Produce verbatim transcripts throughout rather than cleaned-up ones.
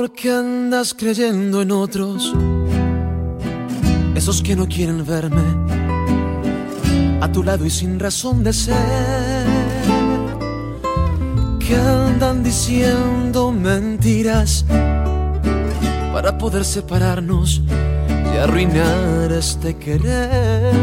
qué andas creyendo en otros? Esos que no quieren verme a tu lado y sin razón de ser, que andan diciendo mentiras para poder separarnos y arruinar este querer.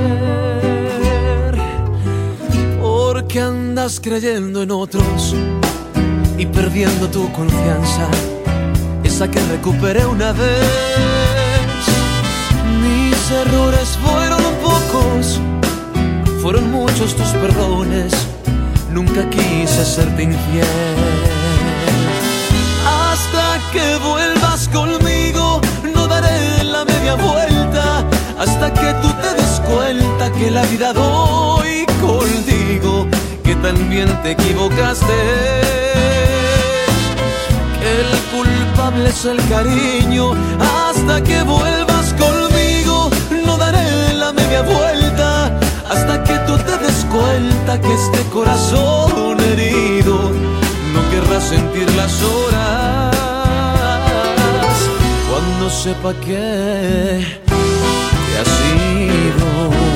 ¿Por qué andas creyendo en otros y perdiendo tu confianza, esa que recuperé una vez? Mis errores fueron pocos, fueron muchos tus perdones, nunca quise serte infiel. Hasta que vuelvas conmigo no daré la media vuelta, hasta que tú te des cuenta que la vida doy contigo, que también te equivocaste, que el culpable es el cariño. Hasta que vuelvas conmigo no daré la media vuelta, hasta que tú te des cuenta que este corazón herido no querrá sentir las horas cuando sepa que te has ido.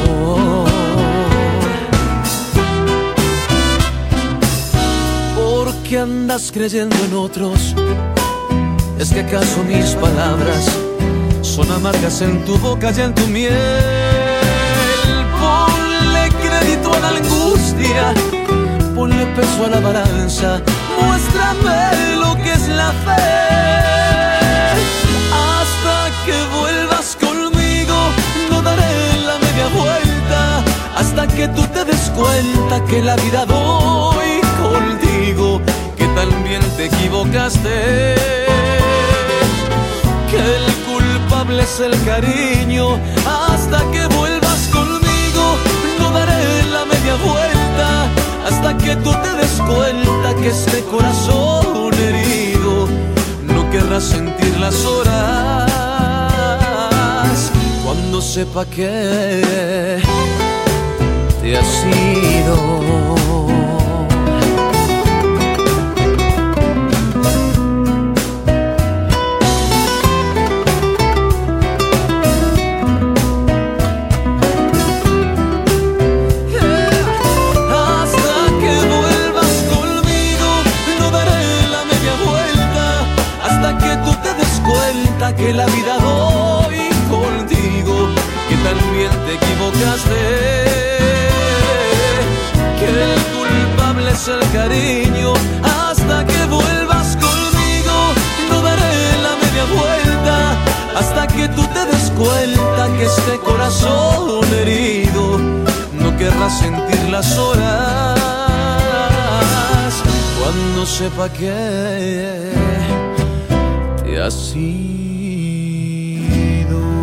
¿Por qué andas creyendo en otros? ¿Es que acaso mis palabras son amargas en tu boca y en tu miel? Ponle crédito a la angustia, ponle peso a la balanza, muéstrame lo que es la fe. Hasta que vuelvas conmigo no daré la media vuelta, hasta que tú te des cuenta que la vida doy contigo, que también te equivocaste, que el culpable es el cariño. Hasta que vuelvas conmigo no daré la media vuelta, hasta que tú te des cuenta que este corazón herido no querrá sentir las horas cuando sepa que te has ido. Que la vida doy contigo, que también te equivocaste, que el culpable es el cariño. Hasta que vuelvas conmigo no daré la media vuelta, hasta que tú te des cuenta que este corazón herido no querrá sentir las horas cuando sepa que te has ido.